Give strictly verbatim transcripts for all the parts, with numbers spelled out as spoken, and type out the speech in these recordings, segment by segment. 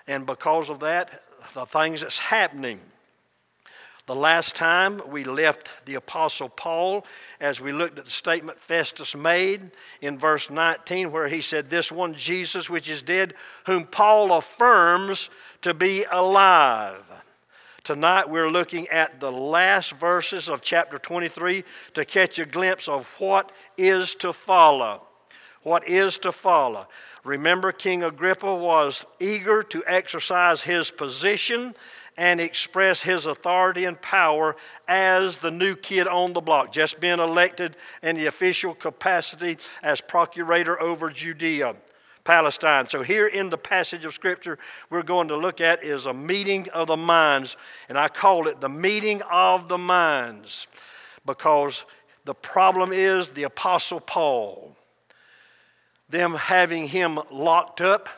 and because of that, the things that's happening. The last time we left the Apostle Paul as we looked at the statement Festus made in verse nineteen, where he said, "This one Jesus which is dead, whom Paul affirms to be alive." Tonight we're looking at the last verses of chapter twenty-three to catch a glimpse of what is to follow. What is to follow. Remember, King Agrippa was eager to exercise his position and express his authority and power as the new kid on the block, just being elected in the official capacity as procurator over Judea, Palestine. So here in the passage of Scripture we're going to look at is a meeting of the minds, and I call it the meeting of the minds because the problem is the Apostle Paul. Them having him locked up,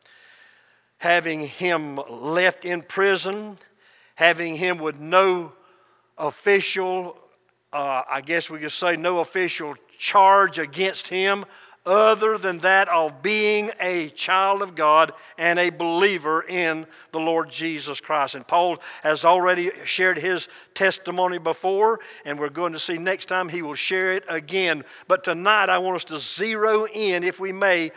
having him left in prison, having him with no official, uh, I guess we could say no official charge against him other than that of being a child of God and a believer in the Lord Jesus Christ. And Paul has already shared his testimony before, and we're going to see next time he will share it again. But tonight I want us to zero in, if we may,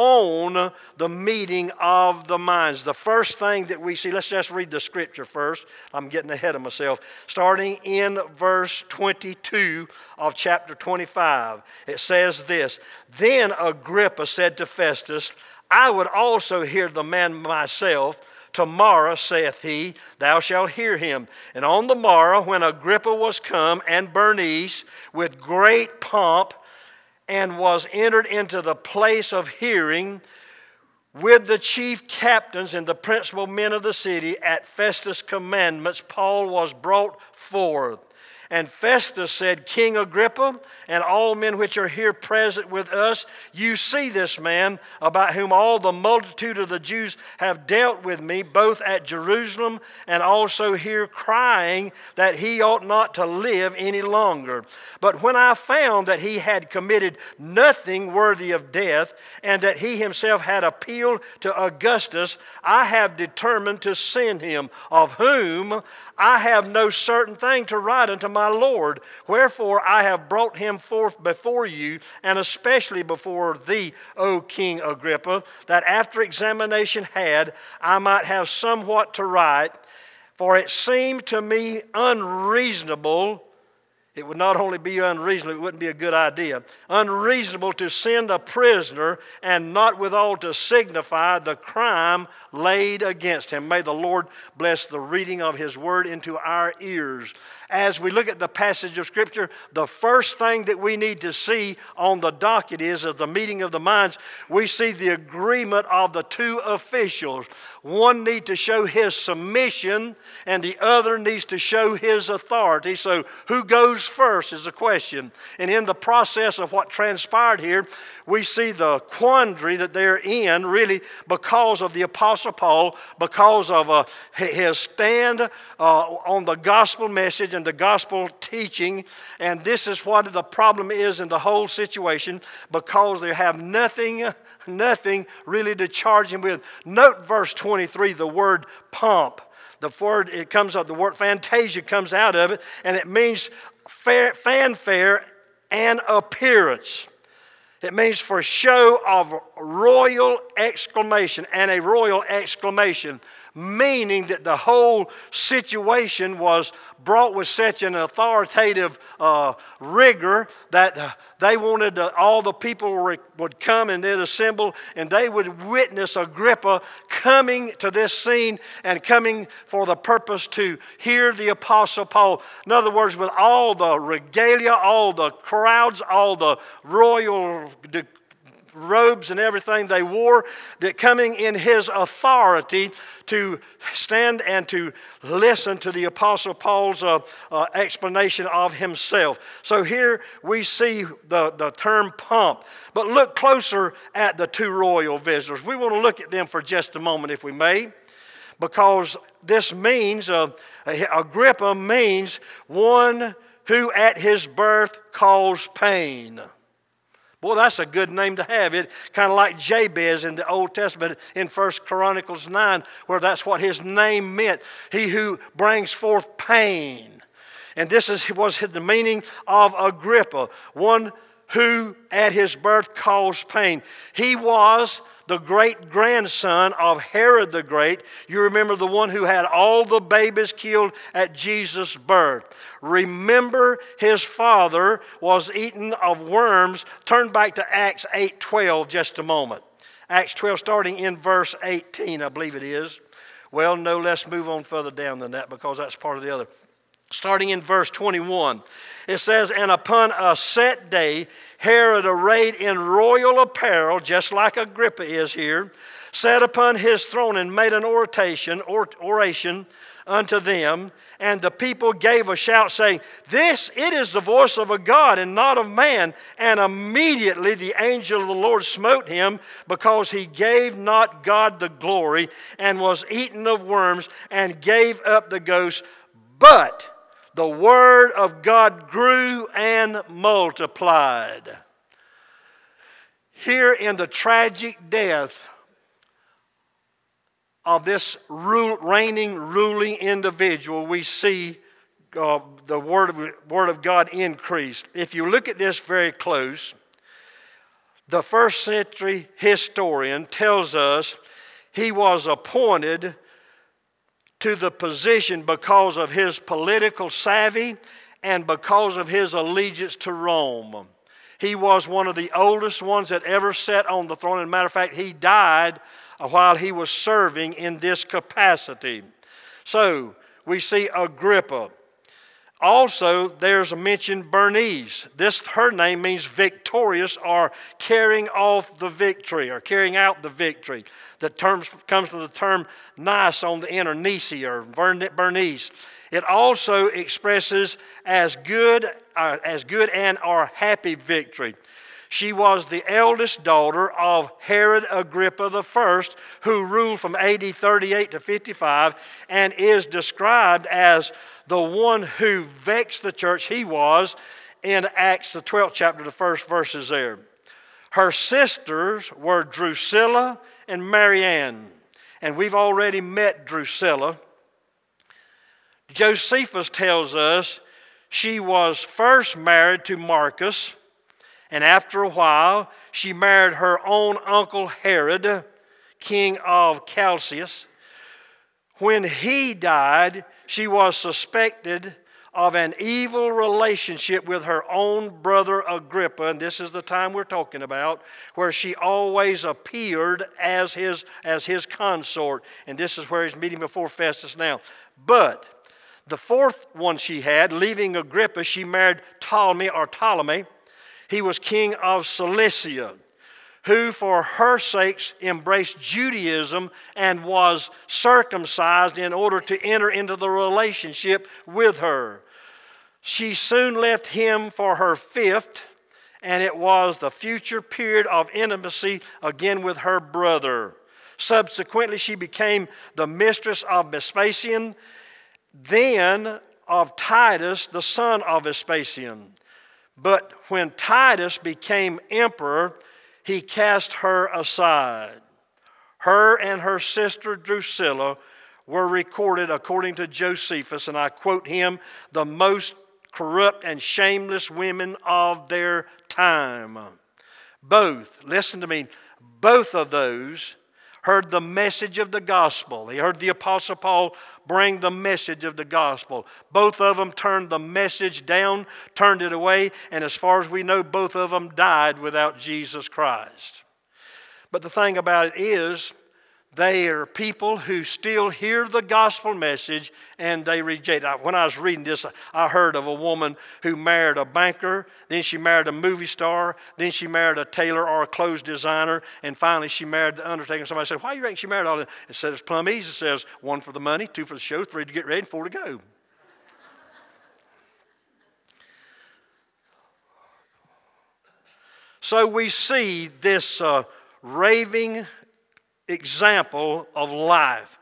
on the meeting of the minds. The first thing that we see, let's just read the scripture first. I'm getting ahead of myself. Starting in verse twenty-two of chapter twenty-five, it says this, "Then Agrippa said to Festus, I would also hear the man myself. Tomorrow, saith he, thou shalt hear him. And on the morrow, when Agrippa was come, and Bernice, with great pomp, and was entered into the place of hearing with the chief captains and the principal men of the city, at Festus' commandments, Paul was brought forth. And Festus said, King Agrippa, and all men which are here present with us, you see this man, about whom all the multitude of the Jews have dealt with me, both at Jerusalem and also here, crying that he ought not to live any longer. But when I found that he had committed nothing worthy of death, and that he himself had appealed to Augustus, I have determined to send him, of whom I have no certain thing to write unto my Lord. Wherefore I have brought him forth before you, and especially before thee, O King Agrippa, that after examination had, I might have somewhat to write. For it seemed to me unreasonable, it would not only be unreasonable, it wouldn't be a good idea, unreasonable to send a prisoner and not withal to signify the crime laid against him. May the Lord bless the reading of his word into our ears. As we look at the passage of Scripture, the first thing that we need to see on the docket is, at the meeting of the minds, we see the agreement of the two officials. One needs to show his submission, and the other needs to show his authority. So who goes first is the question. And in the process of what transpired here, we see the quandary that they're in, really because of the Apostle Paul, because of uh, his stand uh, on the gospel message and the gospel teaching. And this is what the problem is in the whole situation, because they have nothing, nothing really to charge him with. Note verse twenty-three, the word pomp. The word, it comes up, the word fantasia comes out of it, and it means fair, fanfare and appearance. It means for show of royal exclamation, and a royal exclamation, meaning that the whole situation was brought with such an authoritative uh, rigor that uh, they wanted uh, all the people were, would come and they'd assemble, and they would witness Agrippa coming to this scene and coming for the purpose to hear the Apostle Paul. In other words, with all the regalia, all the crowds, all the royal de- robes and everything they wore, that coming in his authority to stand and to listen to the Apostle Paul's uh, uh, explanation of himself. So here we see the, the term pomp. But look closer at the two royal visitors. We want to look at them for just a moment, if we may, because this means, uh, Agrippa means one who at his birth caused pain. Boy, that's a good name to have. It kind of like Jabez in the Old Testament in First Chronicles nine, where that's what his name meant. He who brings forth pain. And this is, was the meaning of Agrippa, one who at his birth caused pain. He was the great-grandson of Herod the Great. You remember the one who had all the babies killed at Jesus' birth. Remember, his father was eaten of worms. Turn back to Acts eight twelve just a moment. Acts twelve, starting in verse eighteen, I believe it is. Well, no, let's move on further down than that because that's part of the other. Starting in verse twenty-one, it says, and upon a set day, Herod, arrayed in royal apparel, just like Agrippa is here, sat upon his throne and made an oration, or, oration unto them. And the people gave a shout, saying, this, it is the voice of a God and not of man. And immediately the angel of the Lord smote him, because he gave not God the glory, and was eaten of worms, and gave up the ghost. But the word of God grew and multiplied. Here in the tragic death of this rule, reigning, ruling individual, we see uh, the word of, word of God increased. If you look at this very close, the first century historian tells us he was appointed to the position because of his political savvy and because of his allegiance to Rome. He was one of the oldest ones that ever sat on the throne. As a matter of fact, he died while he was serving in this capacity. So, we see Agrippa. Also, there's a mention Bernice. This, her name means victorious, or carrying off the victory, or carrying out the victory. The term comes from the term nice on the end, or Nisi, or Bernice. It also expresses as good, uh, as good and or happy victory. She was the eldest daughter of Herod Agrippa the First, who ruled from A D thirty-eight to fifty-five, and is described as the one who vexed the church. He was in Acts, the twelfth chapter, the first verses there. Her sisters were Drusilla and Marianne, and we've already met Drusilla. Josephus tells us she was first married to Marcus, and after a while, she married her own uncle Herod, king of Chalcis. When he died, she was suspected of an evil relationship with her own brother Agrippa, and this is the time we're talking about, where she always appeared as his, as his consort, and this is where he's meeting before Festus now. But the fourth one she had, leaving Agrippa, she married Ptolemy, or Ptolemy. He was king of Cilicia, who for her sakes embraced Judaism and was circumcised in order to enter into the relationship with her. She soon left him for her fifth, and it was the future period of intimacy again with her brother. Subsequently, she became the mistress of Vespasian, then of Titus, the son of Vespasian. But when Titus became emperor, he cast her aside. Her and her sister Drusilla were recorded, according to Josephus, and I quote him, the most corrupt and shameless women of their time. Both, listen to me, both of those heard the message of the gospel. They heard the Apostle Paul bring the message of the gospel. Both of them turned the message down, turned it away, and as far as we know, both of them died without Jesus Christ. But the thing about it is, they are people who still hear the gospel message and they reject it. When I was reading this, I heard of a woman who married a banker, then she married a movie star, then she married a tailor or a clothes designer, and finally she married the undertaker. Somebody said, why do you think she married all that? It said it's plumb easy. It says one for the money, two for the show, three to get ready, and four to go. So we see this uh, raving example of life.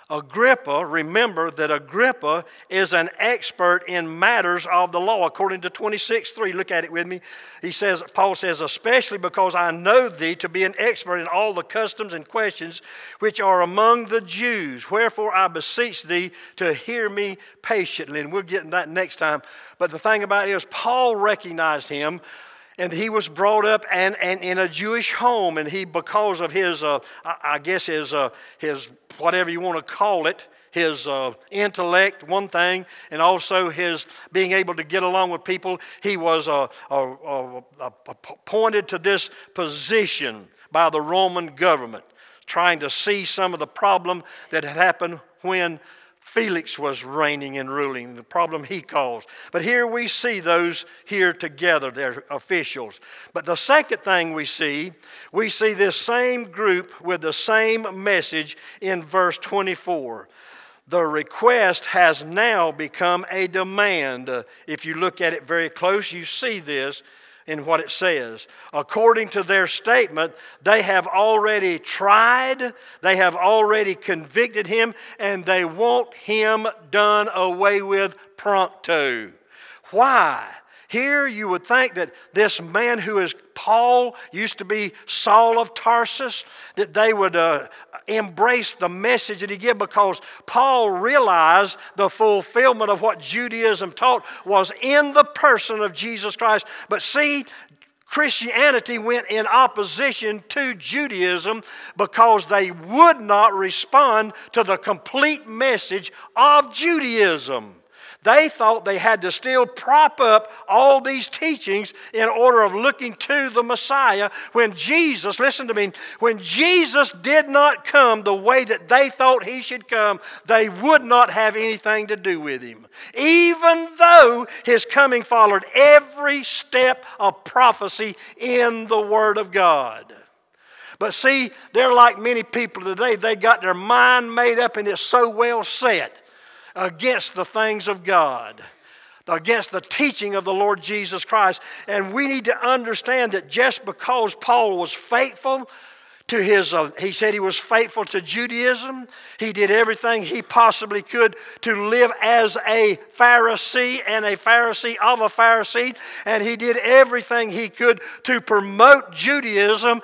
Agrippa, remember that Agrippa is an expert in matters of the law, according to twenty-six three. Look at it with me. He says, Paul says, especially because I know thee to be an expert in all the customs and questions which are among the Jews. Wherefore I beseech thee to hear me patiently. And we'll get in that next time. But the thing about it is, Paul recognized him. And he was brought up and, and in a Jewish home, and he, because of his, uh, I, I guess his, uh, his whatever you want to call it, his uh, intellect, one thing, and also his being able to get along with people, he was uh, uh, uh, uh, appointed to this position by the Roman government, trying to see some of the problem that had happened when Felix was reigning and ruling, the problem he caused. But here we see those here together, their officials. But the second thing we see, we see this same group with the same message in verse twenty-four. The request has now become a demand. Uh, if you look at it very close, you see this in what it says. According to their statement, they have already tried, they have already convicted him, and they want him done away with prompto. Why? Here you would think that this man who is Paul, used to be Saul of Tarsus, that they would uh, embrace the message that he gave, because Paul realized the fulfillment of what Judaism taught was in the person of Jesus Christ. But see, Christianity went in opposition to Judaism because they would not respond to the complete message of Judaism. They thought they had to still prop up all these teachings in order of looking to the Messiah. When Jesus, listen to me, when Jesus did not come the way that they thought he should come, they would not have anything to do with him. Even though his coming followed every step of prophecy in the Word of God. But see, they're like many people today. They got their mind made up and it's so well set against the things of God, against the teaching of the Lord Jesus Christ. And we need to understand that just because Paul was faithful to his, uh, he said he was faithful to Judaism, he did everything he possibly could to live as a Pharisee and a Pharisee of a Pharisee, and he did everything he could to promote Judaism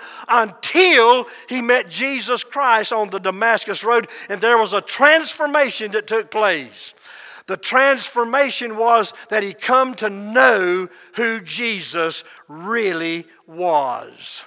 until he met Jesus Christ on the Damascus Road, and there was a transformation that took place. The transformation was that he come to know who Jesus really was.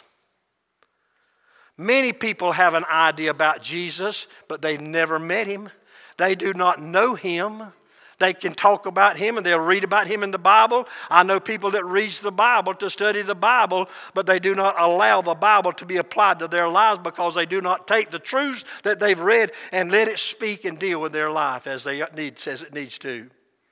Many people have an idea about Jesus, but they've never met him. They do not know him. They can talk about him and they'll read about him in the Bible. I know people that read the Bible to study the Bible, but they do not allow the Bible to be applied to their lives because they do not take the truths that they've read and let it speak and deal with their life as they need, as it needs to.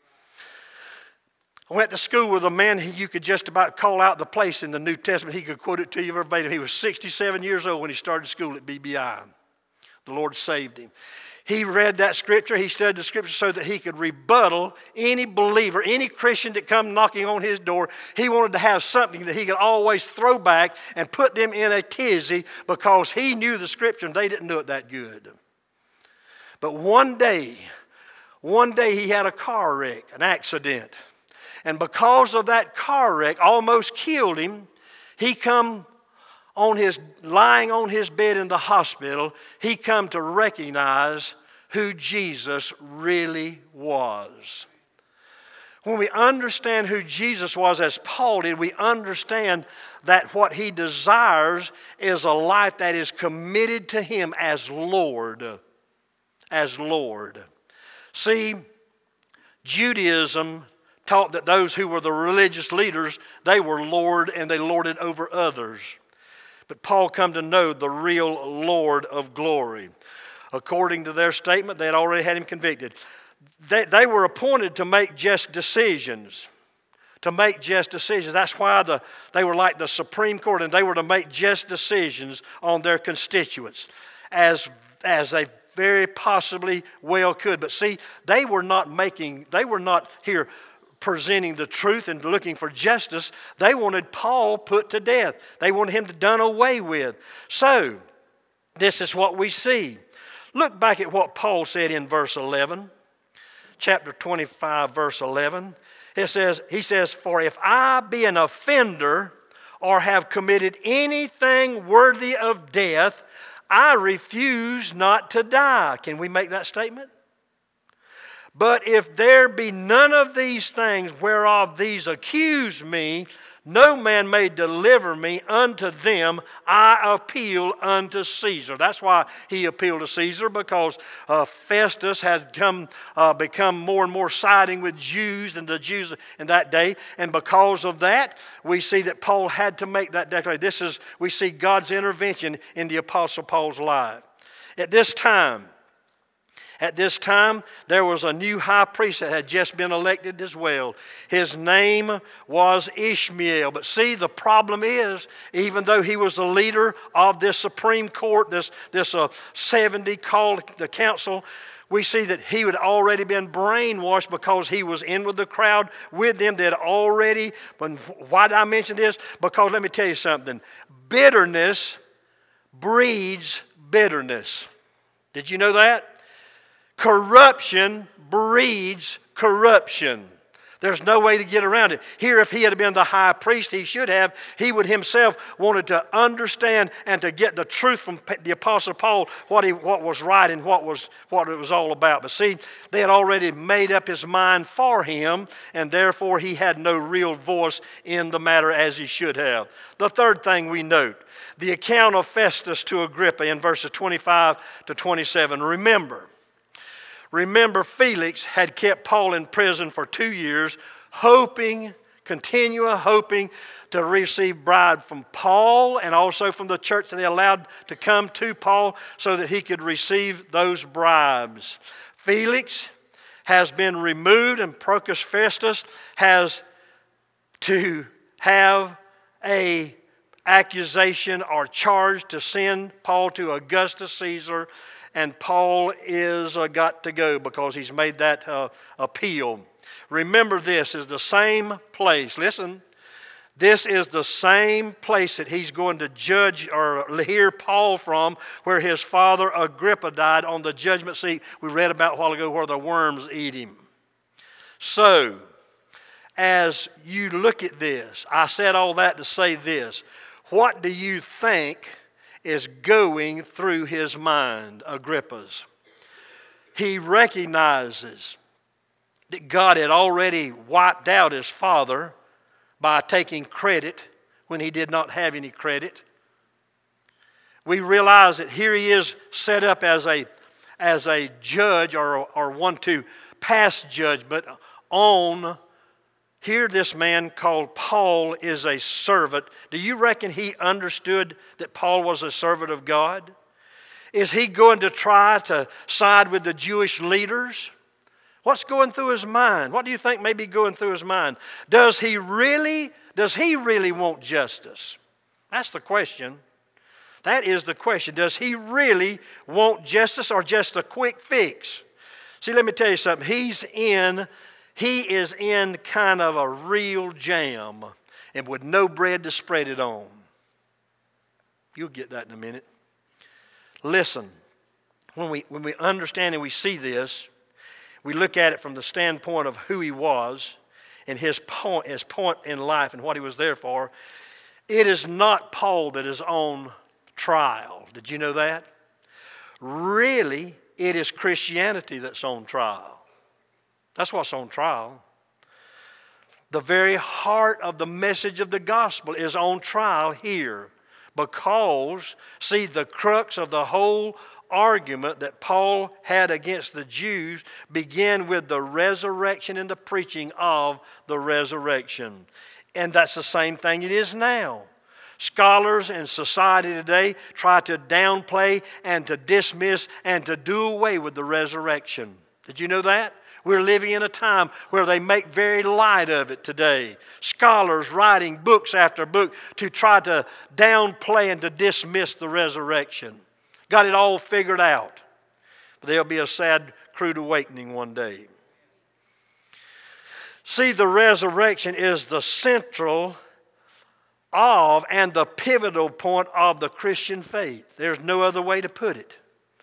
I went to school with a man who you could just about call out the place in the New Testament. He could quote it to you verbatim. He was sixty-seven years old when he started school at B B I. The Lord saved him. He read that scripture. He studied the scripture so that he could rebuttal any believer, any Christian that come knocking on his door. He wanted to have something that he could always throw back and put them in a tizzy because he knew the scripture and they didn't know it that good. But one day, one day he had a car wreck, an accident. And because of that car wreck, almost killed him. He come on his, lying on his bed in the hospital, he come to recognize who Jesus really was. When we understand who Jesus was, as Paul did, we understand that what he desires is a life that is committed to him as Lord. As Lord. See, Judaism taught that those who were the religious leaders, they were Lord and they lorded over others. But Paul come to know the real Lord of glory. According to their statement, they had already had him convicted. They, they were appointed to make just decisions. To make just decisions. That's why the, they were like the Supreme Court, and they were to make just decisions on their constituents as, as they very possibly well could. But see, they were not making, they were not here presenting the truth and looking for justice. They wanted Paul put to death. They wanted him done away with. So, this is what we see. Look back at what Paul said in verse eleven, chapter twenty-five, verse eleven. It says, he says, "For if I be an offender or have committed anything worthy of death, I refuse not to die." Can we make that statement? "But if there be none of these things whereof these accuse me, no man may deliver me unto them. I appeal unto Caesar." That's why he appealed to Caesar, because uh, Festus had come, uh, become more and more siding with Jews than the Jews in that day. And because of that, we see that Paul had to make that declaration. This is, we see God's intervention in the Apostle Paul's life. At this time, At this time, there was a new high priest that had just been elected as well. His name was Ishmael. But see, the problem is, even though he was the leader of this Supreme Court, this, this uh, seventy called the council, we see that he had already been brainwashed because he was in with the crowd with them. They had already, but why did I mention this? Because let me tell you something. Bitterness breeds bitterness. Did you know that? Corruption breeds corruption. There's no way to get around it. Here, if he had been the high priest, he should have, he would himself wanted to understand and to get the truth from the Apostle Paul, what he what was right and what was what it was all about. But see, they had already made up his mind for him, and therefore he had no real voice in the matter as he should have. The third thing we note, the account of Festus to Agrippa in verses twenty-five to twenty-seven. Remember, Remember, Felix had kept Paul in prison for two years, hoping, continual hoping to receive bribe from Paul and also from the church that they allowed to come to Paul so that he could receive those bribes. Felix has been removed, and Porcius Festus has to have a accusation or charge to send Paul to Augustus Caesar. And Paul is uh, got to go because he's made that uh, appeal. Remember, this is the same place. Listen, this is the same place that he's going to judge or hear Paul from, where his father Agrippa died on the judgment seat we read about a while ago, where the worms eat him. So, as you look at this, I said all that to say this. What do you think is going through his mind, Agrippa's? He recognizes that God had already wiped out his father by taking credit when he did not have any credit. We realize that here he is set up as a, as a judge or, or one to pass judgment on. Here this man called Paul is a servant. Do you reckon he understood that Paul was a servant of God? Is he going to try to side with the Jewish leaders? What's going through his mind? What do you think may be going through his mind? Does he really, does he really want justice? That's the question. That is the question. Does he really want justice or just a quick fix? See, let me tell you something. He's in He is in kind of a real jam and with no bread to spread it on. You'll get that in a minute. Listen, when we, when we understand and we see this, we look at it from the standpoint of who he was and his point, his point in life and what he was there for. It is not Paul that is on trial. Did you know that? Really, it is Christianity that's on trial. That's what's on trial. The very heart of the message of the gospel is on trial here because, see, the crux of the whole argument that Paul had against the Jews began with the resurrection and the preaching of the resurrection. And that's the same thing it is now. Scholars in society today try to downplay and to dismiss and to do away with the resurrection. Did you know that? We're living in a time where they make very light of it today. Scholars writing books after book to try to downplay and to dismiss the resurrection. Got it all figured out. But there'll be a sad, crude awakening one day. See, the resurrection is the central of and the pivotal point of the Christian faith. There's no other way to put it.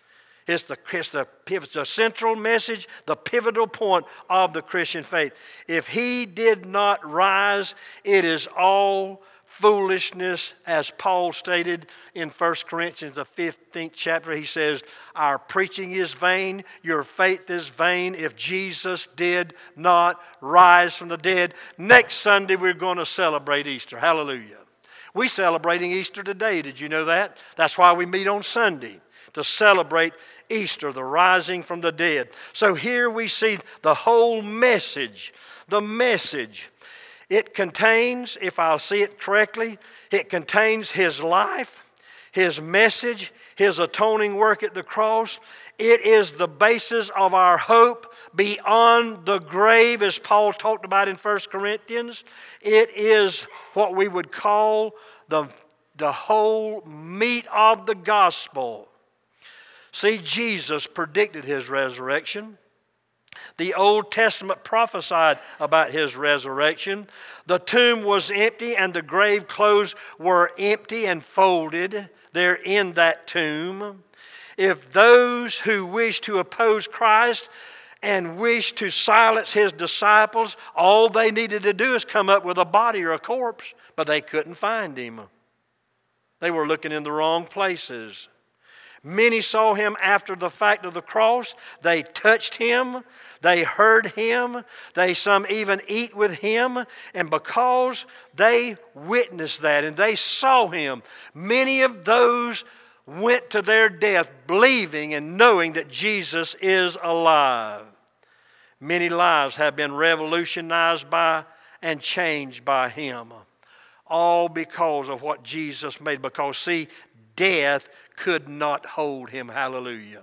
It's the, it's the, it's the central message, the pivotal point of the Christian faith. If he did not rise, it is all foolishness, as Paul stated in First Corinthians, the fifteenth chapter. He says, our preaching is vain, your faith is vain if Jesus did not rise from the dead. Next Sunday, we're going to celebrate Easter. Hallelujah. We're celebrating Easter today. Did you know that? That's why we meet on Sunday, to celebrate Easter, the rising from the dead. So here we see the whole message, the message. It contains, if I'll see it correctly, it contains his life, his message, his atoning work at the cross. It is the basis of our hope beyond the grave, as Paul talked about in First Corinthians. It is what we would call the, the whole meat of the gospel. See, Jesus predicted his resurrection. The Old Testament prophesied about his resurrection. The tomb was empty and the grave clothes were empty and folded there in that tomb. If those who wish to oppose Christ and wish to silence his disciples, all they needed to do is come up with a body or a corpse, but they couldn't find him. They were looking in the wrong places. Many saw him after the fact of the cross. They touched him. They heard him. They some even eat with him. And because they witnessed that and they saw him, many of those went to their death believing and knowing that Jesus is alive. Many lives have been revolutionized by and changed by him. All because of what Jesus made. Because, see, death could not hold him. Hallelujah.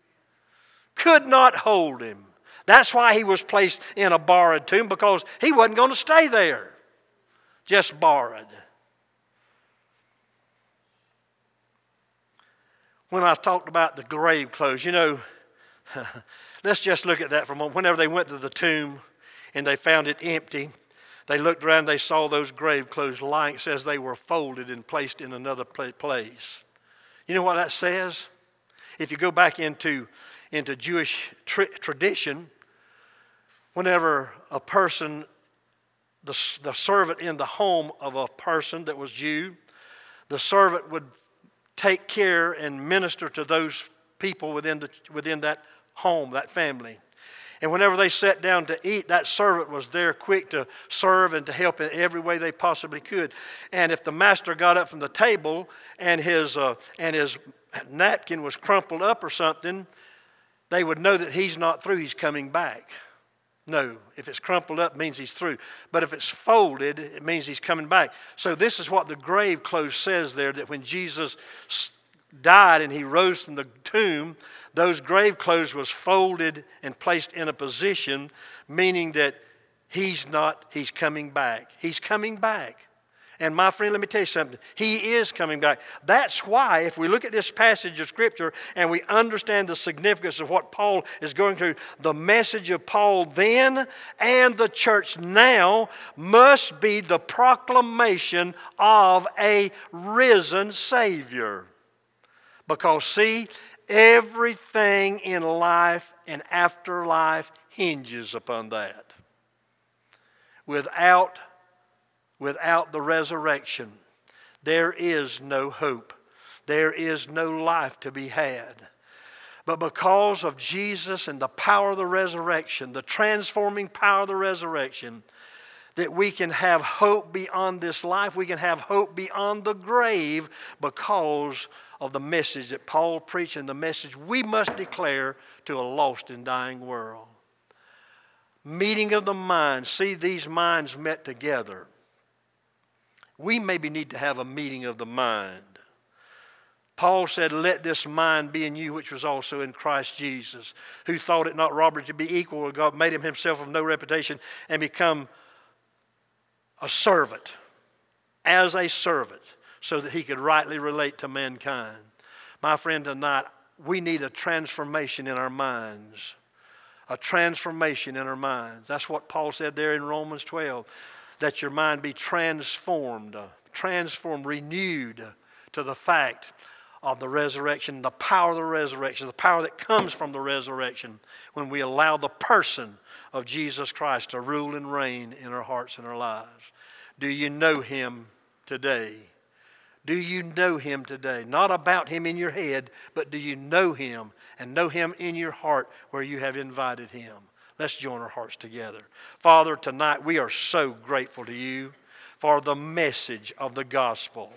Could not hold him. That's why he was placed in a borrowed tomb, because he wasn't going to stay there. Just borrowed. When I talked about the grave clothes, you know, let's just look at that for a moment. Whenever they went to the tomb and they found it empty, they looked around, they saw those grave clothes lying. It says they were folded and placed in another place. You know what that says? If you go back into, into Jewish tra- tradition, whenever a person, the, the servant in the home of a person that was Jew, the servant would take care and minister to those people within, the, within that home, that family. And whenever they sat down to eat, that servant was there quick to serve and to help in every way they possibly could. And if the master got up from the table and his, uh, and his napkin was crumpled up or something, they would know that he's not through, he's coming back. No, if it's crumpled up, it means he's through. But if it's folded, it means he's coming back. So this is what the grave clothes says there, that when Jesus died and he rose from the tomb, those grave clothes was folded and placed in a position, meaning that he's not, he's coming back. He's coming back. And my friend, let me tell you something. He is coming back. That's why if we look at this passage of Scripture and we understand the significance of what Paul is going through, the message of Paul then and the church now must be the proclamation of a risen Savior. Because, see, everything in life and afterlife hinges upon that. Without, without the resurrection, there is no hope. There is no life to be had. But because of Jesus and the power of the resurrection, the transforming power of the resurrection, that we can have hope beyond this life. We can have hope beyond the grave because of the message that Paul preached and the message we must declare to a lost and dying world. Meeting of the minds. See, these minds met together. We maybe need to have a meeting of the mind. Paul said, let this mind be in you which was also in Christ Jesus, who thought it not robbery to be equal with God, made him himself of no reputation, and become a servant, as a servant, so that he could rightly relate to mankind. My friend, tonight, we need a transformation in our minds. A transformation in our minds. That's what Paul said there in Romans twelve, that your mind be transformed, transformed, renewed to the fact of the resurrection, the power of the resurrection, the power that comes from the resurrection when we allow the person of Jesus Christ to rule and reign in our hearts and our lives. Do you know Him today? Do you know Him today? Not about Him in your head, but do you know Him and know Him in your heart where you have invited Him? Let's join our hearts together. Father, tonight we are so grateful to You for the message of the gospel.